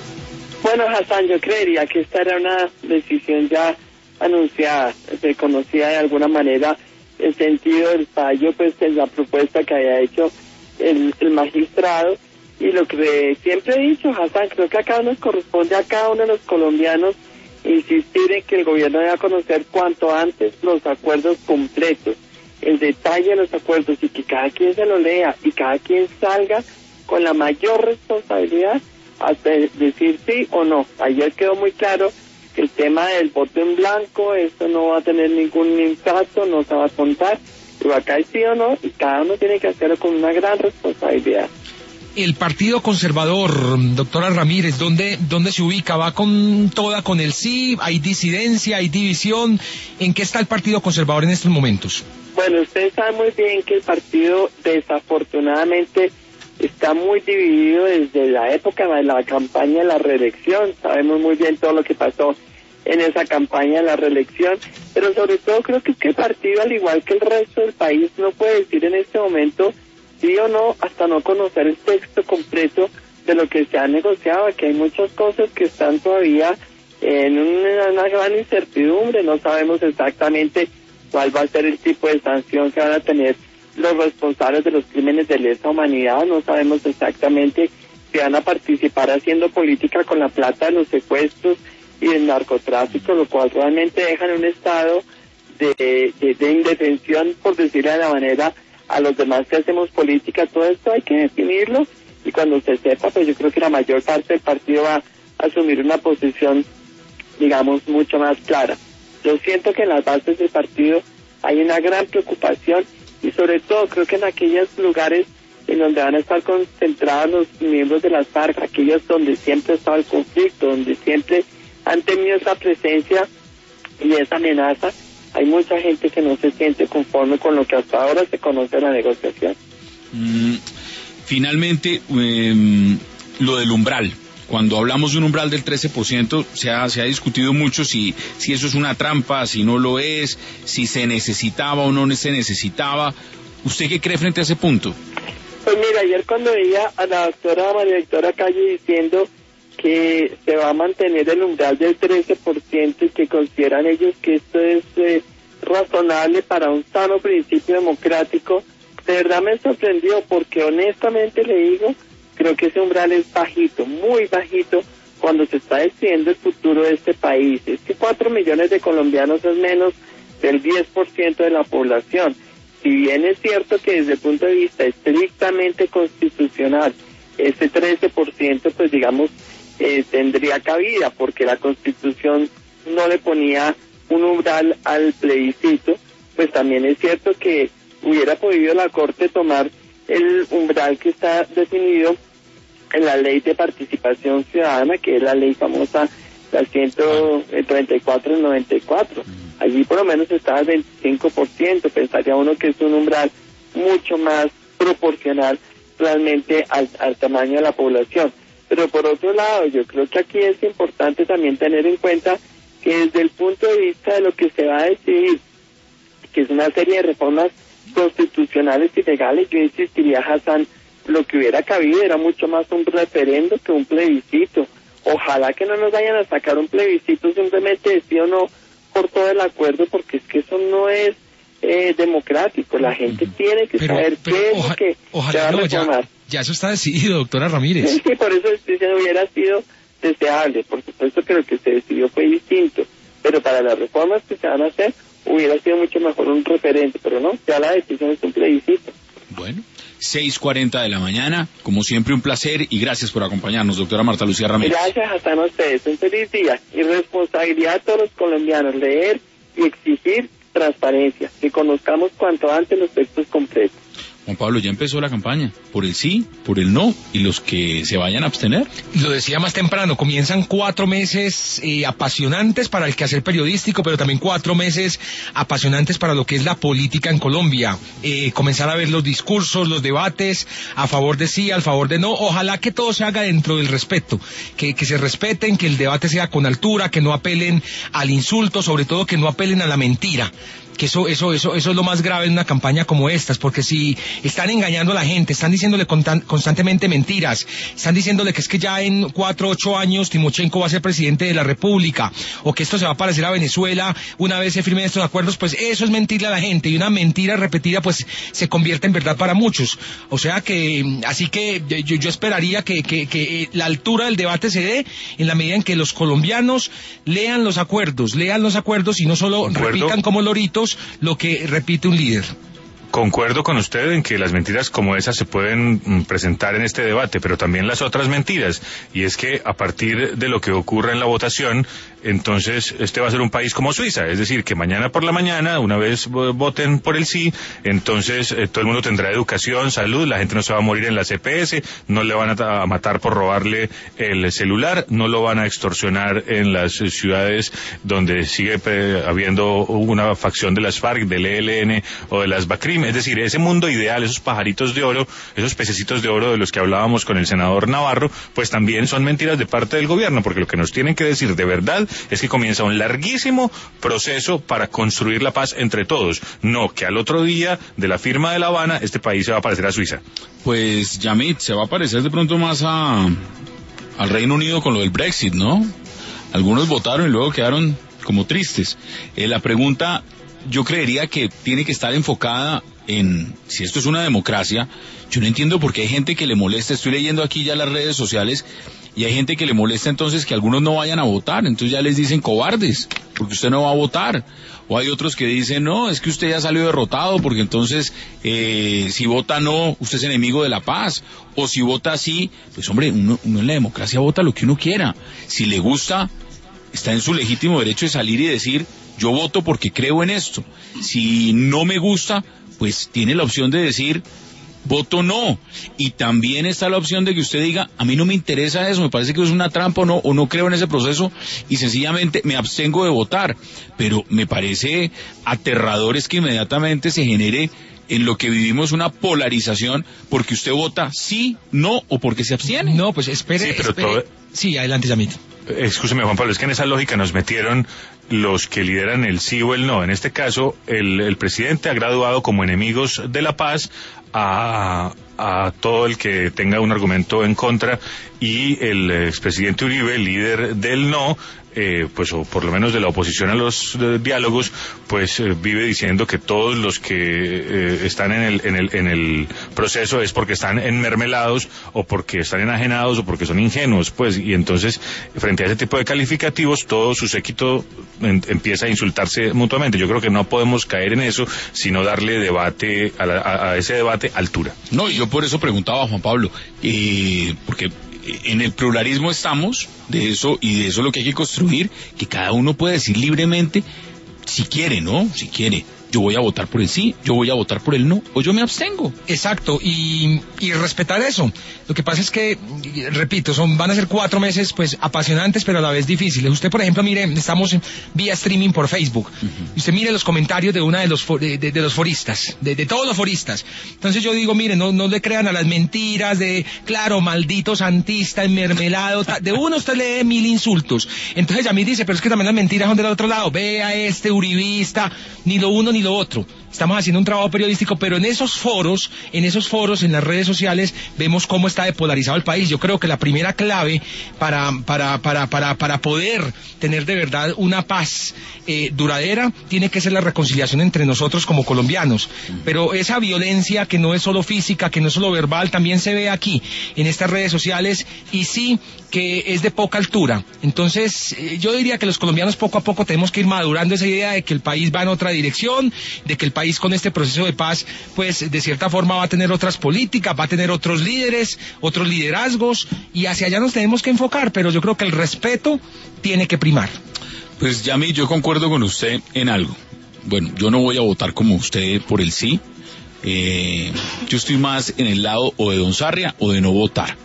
S10: Bueno, Hassan, yo creería que esta era una decisión ya anunciada, se conocía de alguna manera el sentido del fallo, pues en la propuesta que haya hecho el, el magistrado, y lo que siempre he dicho, Hassan, creo que acá nos corresponde a cada uno de los colombianos insistir en que el gobierno debe conocer cuanto antes los acuerdos completos, el detalle de los acuerdos, y que cada quien se lo lea y cada quien salga con la mayor responsabilidad hasta decir sí o no. Ayer quedó muy claro que el tema del voto en blanco, esto no va a tener ningún impacto, no se va a contar, pero acá es sí o no, y cada uno tiene que hacerlo con una gran responsabilidad.
S3: El Partido Conservador, doctora Ramírez, ¿dónde, dónde se ubica? ¿Va con toda, con el sí? ¿Hay disidencia, hay división? ¿En qué está el Partido Conservador en estos momentos?
S10: Bueno, ustedes saben muy bien que el partido desafortunadamente está muy dividido desde la época de la campaña de la reelección. Sabemos muy bien todo lo que pasó en esa campaña de la reelección, pero sobre todo creo que, es que el partido, al igual que el resto del país, no puede decir en este momento sí o no hasta no conocer el texto completo de lo que se ha negociado, que hay muchas cosas que están todavía en una, una gran incertidumbre. No sabemos exactamente cuál va a ser el tipo de sanción que van a tener los responsables de los crímenes de lesa humanidad, no sabemos exactamente si van a participar haciendo política con la plata de los secuestros y del narcotráfico, lo cual realmente deja en un estado de, de, de indefensión, por decirlo de la manera, a los demás que hacemos política. Todo esto hay que definirlo, y cuando se sepa, pues yo creo que la mayor parte del partido va a asumir una posición, digamos, mucho más clara. Yo siento que en las bases del partido hay una gran preocupación, y sobre todo creo que en aquellos lugares en donde van a estar concentrados los miembros de las FARC, aquellos donde siempre ha estado el conflicto, donde siempre han tenido esa presencia y esa amenaza, hay mucha gente que no se siente conforme con lo que hasta ahora se conoce en la negociación.
S1: Mm, finalmente, eh, lo del umbral. Cuando hablamos de un umbral del trece por ciento, se ha, se ha discutido mucho si, si eso es una trampa, si no lo es, si se necesitaba o no se necesitaba. ¿Usted qué cree frente a ese punto?
S10: Pues mira, ayer cuando veía a la doctora María Victoria Calle diciendo que se va a mantener el umbral del trece por ciento y que consideran ellos que esto es eh, razonable para un sano principio democrático, de verdad me sorprendió, porque honestamente le digo, creo que ese umbral es bajito, muy bajito, cuando se está decidiendo el futuro de este país. Es que cuatro millones de colombianos es menos del diez por ciento de la población. Si bien es cierto que desde el punto de vista estrictamente constitucional, ese trece por ciento, pues digamos, eh, tendría cabida, porque la Constitución no le ponía un umbral al plebiscito, pues también es cierto que hubiera podido la Corte tomar el umbral que está definido en la Ley de Participación Ciudadana, que es la ley famosa, la ciento treinta y cuatro del noventa y cuatro. Allí por lo menos estaba el veinticinco por ciento, pensaría uno que es un umbral mucho más proporcional realmente al, al tamaño de la población. Pero por otro lado, yo creo que aquí es importante también tener en cuenta que desde el punto de vista de lo que se va a decidir, que es una serie de reformas constitucionales y legales, yo insistiría, Hassan, lo que hubiera cabido era mucho más un referendo que un plebiscito. Ojalá que no nos vayan a sacar un plebiscito simplemente de sí o no por todo el acuerdo, porque es que eso no es eh, democrático. La gente tiene que
S3: pero,
S10: saber
S3: pero
S10: qué
S3: oja,
S10: es lo que
S3: ojalá
S10: se va a
S3: no,
S10: reformar.
S3: Ya, ya eso está decidido, doctora Ramírez.
S10: Sí, por eso si se hubiera sido deseable. Por supuesto que lo que se decidió fue distinto, pero para las reformas que se van a hacer hubiera sido mucho mejor un referente, pero no, ya la decisión es un plebiscito.
S1: Bueno, seis cuarenta de la mañana, como siempre un placer y gracias por acompañarnos, doctora Marta Lucía Ramírez.
S10: Gracias hasta a ustedes, un feliz día y responsabilidad a todos los colombianos, leer y exigir transparencia, que conozcamos cuanto antes los textos completos.
S1: Juan Pablo, ya empezó la campaña, por el sí, por el no, y los que se vayan a abstener.
S3: Lo decía más temprano, comienzan cuatro meses eh, apasionantes para el quehacer periodístico, pero también cuatro meses apasionantes para lo que es la política en Colombia. Eh, comenzar a ver los discursos, los debates, a favor de sí, al favor de no. Ojalá que todo se haga dentro del respeto, que, que se respeten, que el debate sea con altura, que no apelen al insulto, sobre todo que no apelen a la mentira. Que eso, eso, eso, eso es lo más grave en una campaña como estas, porque si están engañando a la gente, están diciéndole constantemente mentiras, están diciéndole que es que ya en cuatro, ocho años Timochenko va a ser presidente de la República, o que esto se va a parecer a Venezuela una vez se firmen estos acuerdos, pues eso es mentirle a la gente, y una mentira repetida pues se convierte en verdad para muchos. O sea que, así que yo, yo esperaría que, que, que la altura del debate se dé en la medida en que los colombianos lean los acuerdos, lean los acuerdos y no solo repitan como loritos lo que repite un líder.
S5: Concuerdo con usted en que las mentiras como esas se pueden mm, presentar en este debate, pero también las otras mentiras, y es que a partir de lo que ocurra en la votación, entonces este va a ser un país como Suiza, es decir, que mañana por la mañana, una vez voten por el sí, entonces eh, todo el mundo tendrá educación, salud, la gente no se va a morir en la C P S, no le van a, a matar por robarle el celular, no lo van a extorsionar en las ciudades donde sigue eh, habiendo una facción de las FARC, del E L N o de las BACRIM. Es decir, ese mundo ideal, esos pajaritos de oro, esos pececitos de oro de los que hablábamos con el senador Navarro, pues también son mentiras de parte del gobierno, porque lo que nos tienen que decir de verdad es que comienza un larguísimo proceso para construir la paz entre todos, no que al otro día de la firma de La Habana este país se va a parecer a Suiza.
S1: Pues, Yamit, se va a parecer de pronto más a al Reino Unido con lo del Brexit, ¿no? Algunos votaron y luego quedaron como tristes. Eh, la pregunta, yo creería que tiene que estar enfocada en, si esto es una democracia, yo no entiendo por qué hay gente que le molesta, estoy leyendo aquí ya las redes sociales, y hay gente que le molesta entonces que algunos no vayan a votar, entonces ya les dicen cobardes, porque usted no va a votar, o hay otros que dicen, no, es que usted ya salió derrotado, porque entonces, eh, si vota no, usted es enemigo de la paz, o si vota sí, pues hombre, uno, uno en la democracia vota lo que uno quiera, si le gusta, está en su legítimo derecho de salir y decir, yo voto porque creo en esto, si no me gusta, pues tiene la opción de decir, voto no, y también está la opción de que usted diga, a mí no me interesa eso, me parece que es una trampa o no, o no creo en ese proceso, y sencillamente me abstengo de votar, pero me parece aterrador es que inmediatamente se genere en lo que vivimos una polarización, porque usted vota sí, no, o porque se abstiene.
S3: No, pues espere,
S5: sí, pero
S3: espere.
S5: Todo...
S3: Sí, adelante, Yamit.
S5: Escúcheme, Juan Pablo, es que en esa lógica nos metieron los que lideran el sí o el no. En este caso, el, el presidente ha graduado como enemigos de la paz a, a todo el que tenga un argumento en contra, y el expresidente Uribe, líder del no, eh, pues o por lo menos de la oposición a los eh, diálogos, pues eh, vive diciendo que todos los que eh, están en el, en el en el proceso es porque están enmermelados o porque están enajenados o porque son ingenuos, pues, y entonces frente a ese tipo de calificativos todo su séquito en, empieza a insultarse mutuamente. Yo creo que no podemos caer en eso, sino darle debate a, la, a, a ese debate altura.
S1: No, y yo por eso preguntaba a Juan Pablo, eh, porque en el pluralismo estamos, de eso, y de eso es lo que hay que construir, que cada uno puede decir libremente, si quiere, ¿no? Si quiere, yo voy a votar por el sí, yo voy a votar por el no, o yo me abstengo.
S3: Exacto, y, y respetar eso. Lo que pasa es que, repito, son van a ser cuatro meses pues apasionantes, pero a la vez difíciles. Usted, por ejemplo, mire, estamos vía streaming por Facebook, uh-huh. y usted mire los comentarios de una de los for, de, de, de los foristas, de, de todos los foristas. Entonces yo digo, mire, no, no le crean a las mentiras de, claro, maldito santista, enmermelado, ta, de uno usted lee mil insultos. Entonces ya me dice, pero es que también las mentiras son del otro lado. Vea este uribista, ni lo uno ni lo otro. Estamos haciendo un trabajo periodístico, pero en esos foros, en esos foros, en las redes sociales, vemos cómo está depolarizado el país. Yo creo que la primera clave para, para, para, para, para poder tener de verdad una paz eh, duradera, tiene que ser la reconciliación entre nosotros como colombianos. Pero esa violencia que no es solo física, que no es solo verbal, también se ve aquí, en estas redes sociales, y sí que es de poca altura. Entonces, eh, yo diría que los colombianos poco a poco tenemos que ir madurando esa idea de que el país va en otra dirección, de que el país con este proceso de paz, pues de cierta forma va a tener otras políticas, va a tener otros líderes, otros liderazgos, y hacia allá nos tenemos que enfocar, pero yo creo que el respeto tiene que primar.
S1: Pues Yami, yo concuerdo con usted en algo. Bueno, yo no voy a votar como usted por el sí, eh, yo estoy más en el lado o de Don Sarria o de no votar,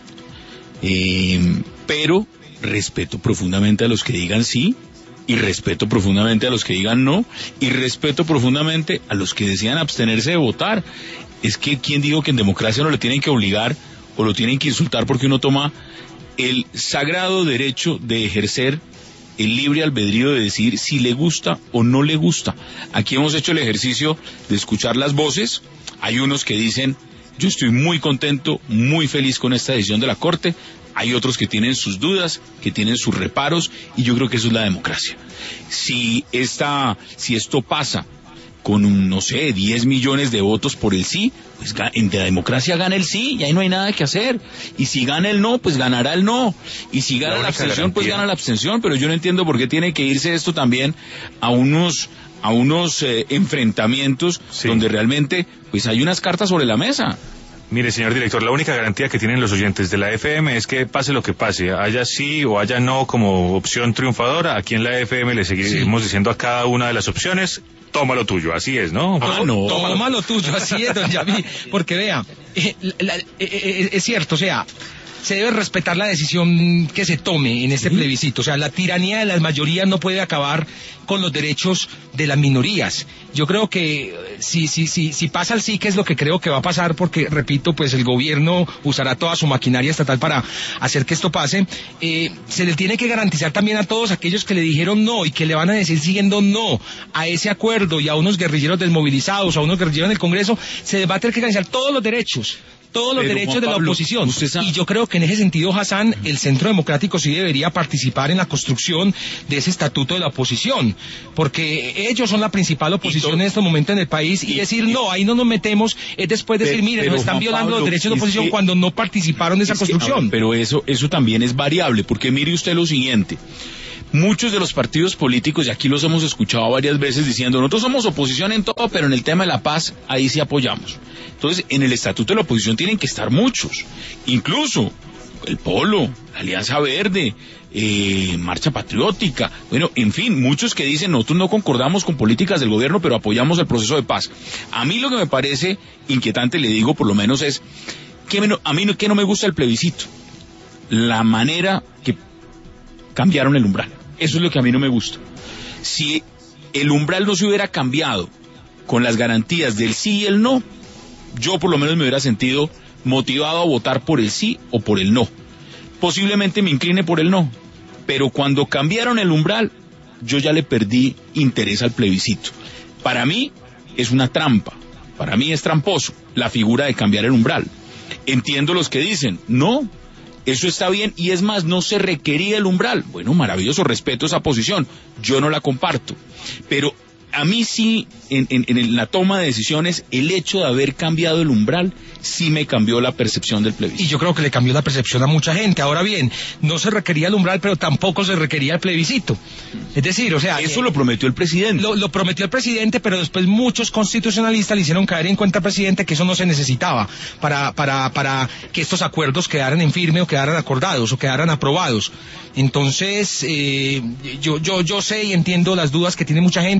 S1: eh, pero respeto profundamente a los que digan sí, y respeto profundamente a los que digan no, y respeto profundamente a los que decidan abstenerse de votar. Es que ¿quién dijo que en democracia no le tienen que obligar o lo tienen que insultar porque uno toma el sagrado derecho de ejercer el libre albedrío de decir si le gusta o no le gusta? Aquí hemos hecho el ejercicio de escuchar las voces. Hay unos que dicen, yo estoy muy contento, muy feliz con esta decisión de la Corte. Hay otros que tienen sus dudas, que tienen sus reparos, y yo creo que eso es la democracia. Si esta, si esto pasa con, un, no sé, diez millones de votos por el sí, pues en la democracia gana el sí, y ahí no hay nada que hacer. Y si gana el no, pues ganará el no. Y si gana la, la abstención, garantía. pues gana la abstención. Pero yo no entiendo por qué tiene que irse esto también a unos, a unos eh, enfrentamientos, sí, donde realmente pues hay unas cartas sobre la mesa.
S5: Mire, señor director, la única garantía que tienen los oyentes de la F M es que pase lo que pase, haya sí o haya no como opción triunfadora. Aquí en la F M le seguimos sí. diciendo a cada una de las opciones, toma lo tuyo, así es, ¿no?
S3: Ah, no. Toma lo tuyo, así es, don Yami. Porque vea, eh, la, eh, eh, es cierto, o sea, se debe respetar la decisión que se tome en este ¿Sí? plebiscito. O sea, la tiranía de las mayorías no puede acabar con los derechos de las minorías. Yo creo que si, si, si, si pasa el sí, que es lo que creo que va a pasar, porque, repito, pues el gobierno usará toda su maquinaria estatal para hacer que esto pase, eh, se le tiene que garantizar también a todos aquellos que le dijeron no y que le van a decir siguiendo no a ese acuerdo, y a unos guerrilleros desmovilizados, a unos guerrilleros en el Congreso, se les va a tener que garantizar todos los derechos. todos los Pero, derechos Juan de la Pablo, oposición. Y yo creo que en ese sentido, Hassan, el Centro Democrático sí debería participar en la construcción de ese estatuto de la oposición, porque ellos son la principal oposición en este momento en el país, y, y decir no, ahí no nos metemos, es después decir, pero, miren, nos están Juan violando Pablo, los derechos de la oposición que, cuando no participaron de esa construcción.
S1: Que, pero eso, eso también es variable, porque mire usted lo siguiente. Muchos de los partidos políticos, y aquí los hemos escuchado varias veces diciendo, nosotros somos oposición en todo, pero en el tema de la paz, ahí sí apoyamos. Entonces, en el estatuto de la oposición tienen que estar muchos, incluso el Polo, la Alianza Verde, eh, Marcha Patriótica, bueno, en fin, muchos que dicen, nosotros no concordamos con políticas del gobierno, pero apoyamos el proceso de paz. A mí lo que me parece inquietante, le digo por lo menos, es que me, a mí no, que no me gusta el plebiscito, la manera que cambiaron el umbral. Eso es lo que a mí no me gusta. Si el umbral no se hubiera cambiado con las garantías del sí y el no, yo por lo menos me hubiera sentido motivado a votar por el sí o por el no. Posiblemente me incline por el no, pero cuando cambiaron el umbral, yo ya le perdí interés al plebiscito. Para mí es una trampa, para mí es tramposo la figura de cambiar el umbral. Entiendo los que dicen, no, eso está bien, y es más, no se requería el umbral. Bueno, maravilloso, respeto esa posición, yo no la comparto, pero a mí sí, en, en, en la toma de decisiones, el hecho de haber cambiado el umbral, sí me cambió la percepción del plebiscito.
S3: Y yo creo que le cambió la percepción a mucha gente. Ahora bien, no se requería el umbral, pero tampoco se requería el plebiscito. Es decir, o sea...
S1: Eso eh, lo prometió el presidente.
S3: Lo, lo prometió el presidente, pero después muchos constitucionalistas le hicieron caer en cuenta al presidente que eso no se necesitaba para, para, para que estos acuerdos quedaran en firme o quedaran acordados o quedaran aprobados. Entonces, eh, yo, yo, yo sé y entiendo las dudas que tiene mucha gente, repito,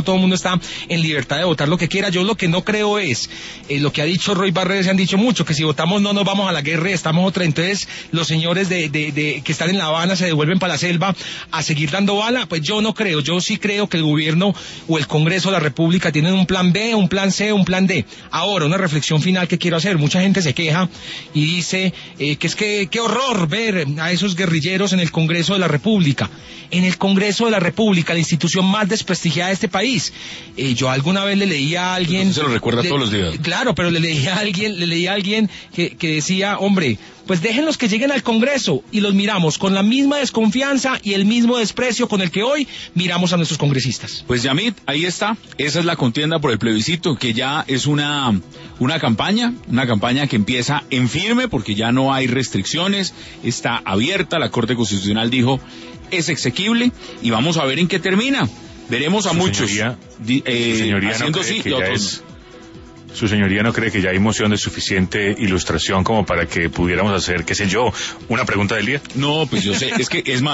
S3: resto todo el mundo está en libertad de votar lo que quiera. Yo lo que no creo es, eh, lo que ha dicho Roy Barreras, se han dicho mucho, que si votamos no nos vamos a la guerra y estamos otra, entonces los señores de, de, de que están en La Habana se devuelven para la selva a seguir dando bala. Pues yo no creo, yo sí creo que el gobierno o el Congreso de la República tienen un plan B, un plan C, un plan D. Ahora, una reflexión final que quiero hacer. Mucha gente se queja y dice eh, que es que qué horror ver a esos guerrilleros en el Congreso de la República. En el Congreso de la República, la institución más desprestigiada de este país. Eh, yo alguna vez le leí a alguien...
S1: Entonces se lo recuerda
S3: le,
S1: todos los días.
S3: Claro, pero le leí a alguien, le leí a alguien que, que decía, hombre, pues déjenlos que lleguen al Congreso y los miramos con la misma desconfianza y el mismo desprecio con el que hoy miramos a nuestros congresistas.
S1: Pues Yamit, ahí está, esa es la contienda por el plebiscito, que ya es una, una campaña, una campaña que empieza en firme porque ya no hay restricciones, está abierta, la Corte Constitucional dijo es exequible y vamos a ver en qué termina. Veremos a
S5: su
S1: muchos
S5: señoría,
S1: eh,
S5: su señoría
S1: haciendo
S5: no
S1: sí
S5: que
S1: y
S5: ya
S1: otros
S5: es, Su señoría no cree que ya hay moción de suficiente ilustración como para que pudiéramos hacer, qué sé yo, una pregunta del día.
S1: no. No, pues yo sé, es que es más.